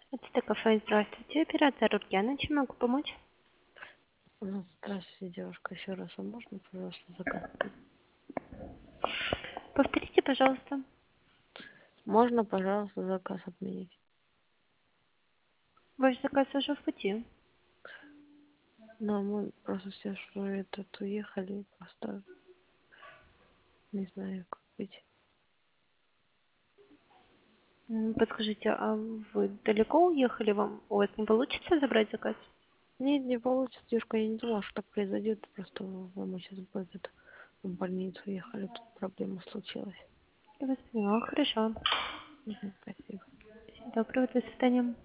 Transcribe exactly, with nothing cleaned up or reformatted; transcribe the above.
Это кафе. Здравствуйте. Оператор Ульяна. Чем могу помочь? Ну, здравствуйте, девушка. Еще раз, а можно, пожалуйста, заказ отменить? Повторите, пожалуйста. Можно, пожалуйста, заказ отменить? Ваш заказ уже в пути. Но мы просто все, что этот уехали, просто не знаю, как быть. М, Подскажите, а вы далеко уехали? Вам у вас не получится забрать заказ? Нет, не получится, девушка, я не думала, что так произойдет. Просто мы сейчас будет в больницу ехали, тут проблема случилась. Я вас поняла. Хорошо. Мгм, спасибо. Всего доброго. До свидания.